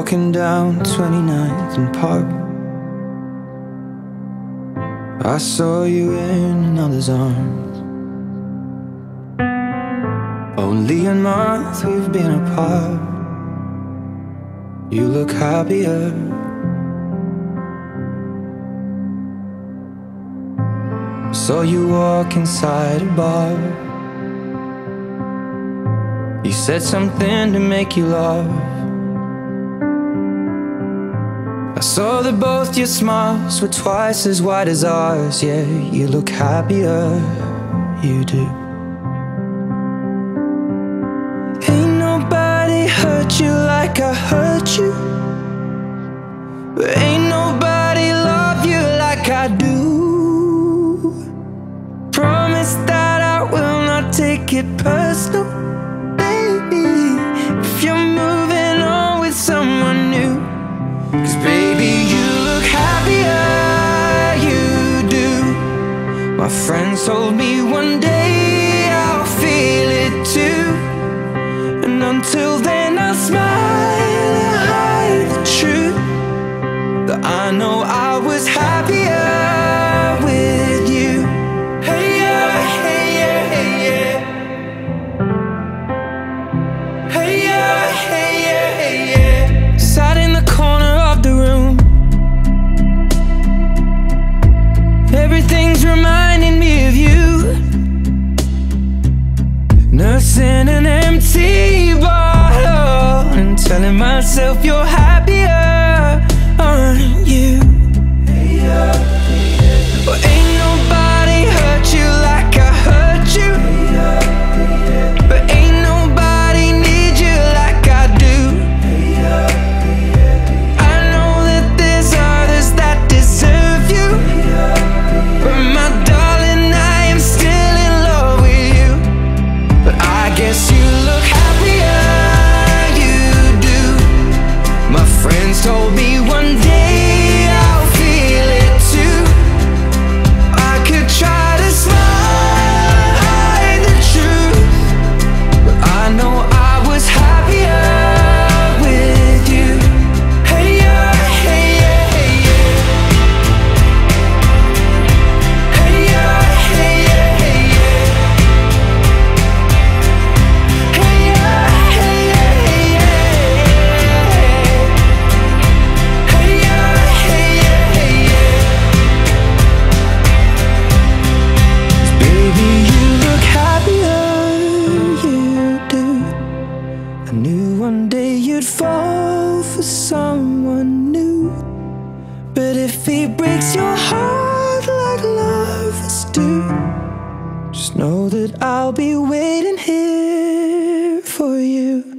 walking down 29th and Park. I saw you in another's arms. Only a month we've been apart. You look happier. Saw you walk inside a bar. You said something to make you laugh. I saw that both your smiles were twice as wide as ours. Yeah, you look happier, you do. Ain't nobody hurt you like I hurt you. Ain't nobody love you like I do. Promise that I will not take it personal, baby, if you're moving on with someone new. 'Cause baby, you look happier, you do. My friends told me one day I'll feel it too. And until then I'll smile and hide the truth, that I know I was happier with you. Hey yeah, hey yeah, hey yeah. Hey yeah, hey yeah, hey yeah. Sat in the corner of the room. Everything's reminding me of you. Nursing an empty bottle and telling myself you're happier, aren't you? Hey yeah, hey yeah. Well, ain't nobody hurt you like I hurt you. Hey yeah, hey yeah. But ain't nobody need you like I do. Hey yeah, hey yeah. I know that there's others that deserve you. Hey yeah, hey yeah. But my darling, I am still in love with you. But I guess you look happier, you do. My friends told me one day I'll feel it too. I could try to smile, hide the truth, but I know I was happier with you. Hey yeah, hey yeah, hey yeah. Hey yeah, hey yeah, hey yeah. Hey yeah, hey yeah, hey yeah. Hey yeah, hey yeah, hey yeah. 'Cause baby, you look happier, you do. I knew one day you'd fall for someone new. But if he breaks your heart like lovers do, just know that I'll be waiting here for you.